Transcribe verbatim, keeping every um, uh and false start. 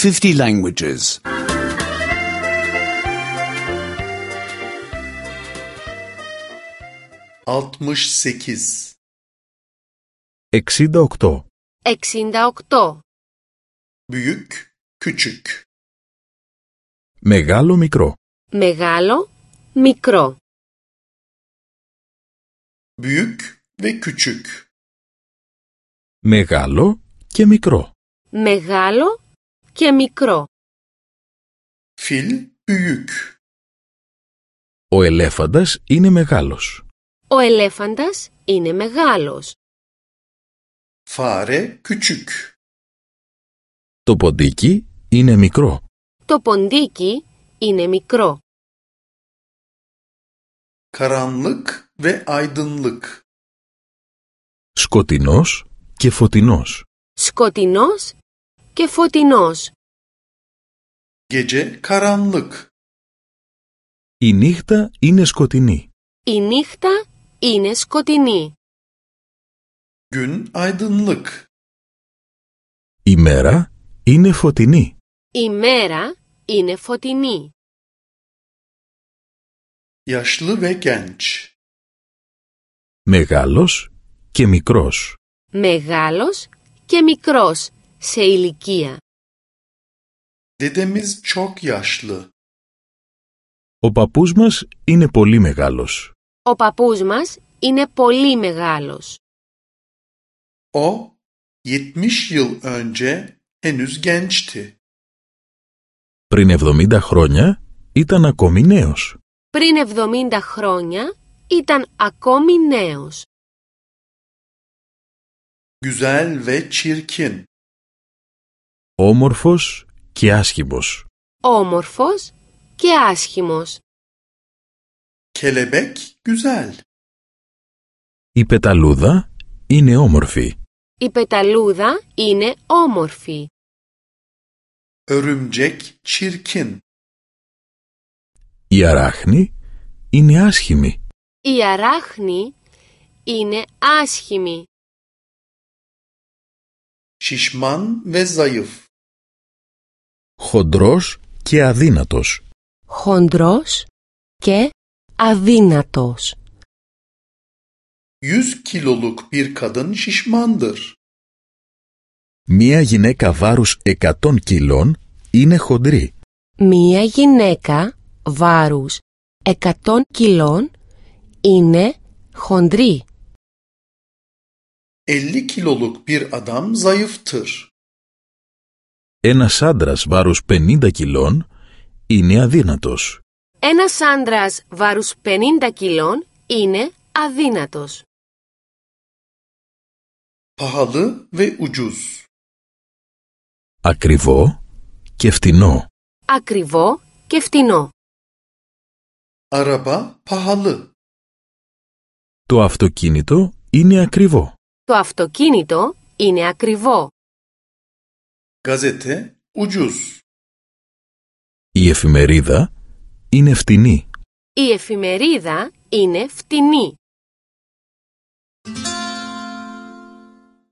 fifty languages. altmış sekiz. εξήντα οκτώ. εξήντα οκτώ. Büyük, küçük. Μεγάλο μικρό. Μεγάλο, μικρό. Büyük ve küçük. Μεγάλο και μικρό. Μεγάλο και μικρό. Fil büyük. Ο ελέφαντας είναι μεγάλος. Ο ελέφαντας είναι μεγάλος. Fare küçük. Το ποντίκι είναι μικρό. Το ποντίκι είναι μικρό. Karanlık ve aydınlık. Σκοτεινός και φωτεινός. Σκοτεινός και φωτεινός. Gece karanlık. Η νύχτα είναι σκοτεινή. Η νύχτα είναι σκοτεινή. Gün aydınlık. Η μέρα είναι φωτεινή. Η μέρα είναι φωτεινή. Yaşlı ve genç. Μεγάλος και μικρός. Μεγάλος και μικρός σε ηλικία. Dedemiz çok yaşlı. Ο παππούς μας είναι πολύ μεγάλος. Ο παππούς μας είναι πολύ μεγάλος. O yetmiş yıl önce henüz gençti. Πριν εβδομήντα χρόνια ήταν ακόμη νέος. Πριν εβδομήντα χρόνια ήταν ακόμη νέος. Güzel ve çirkin. Όμορφος και άσχημος. Όμορφος και άσχημος. Kelebek güzel. Η πεταλούδα είναι όμορφη. Η πεταλούδα είναι όμορφη. Örümcek çirkin. Η αράχνη είναι άσχημη. Η αράχνη είναι άσχημη. Şişman ve zayıf. Χοντρός και αδύνατος. Χοντρός και αδύνατος. yüz kiloluk bir kadın şişmandır. Μία γυναίκα βάρους εκατό κιλών είναι χοντρή. Μία γυναίκα βάρους εκατό κιλών είναι χοντρή. elli kiloluk bir adam zayıftır. Ένας άντρας βάρους πενήντα κιλών είναι αδύνατος. Ένας άντρας βάρους πενήντα κιλών είναι αδύνατος. Pahalı ve ucuz. Ακριβό και φτηνό. Ακριβό και φτηνό. Araba pahalı. Το αυτοκίνητο είναι ακριβό. Το αυτοκίνητο είναι ακριβό. Gazete ucuz. Η εφημερίδα είναι φτηνή. Η εφημερίδα είναι φτηνή.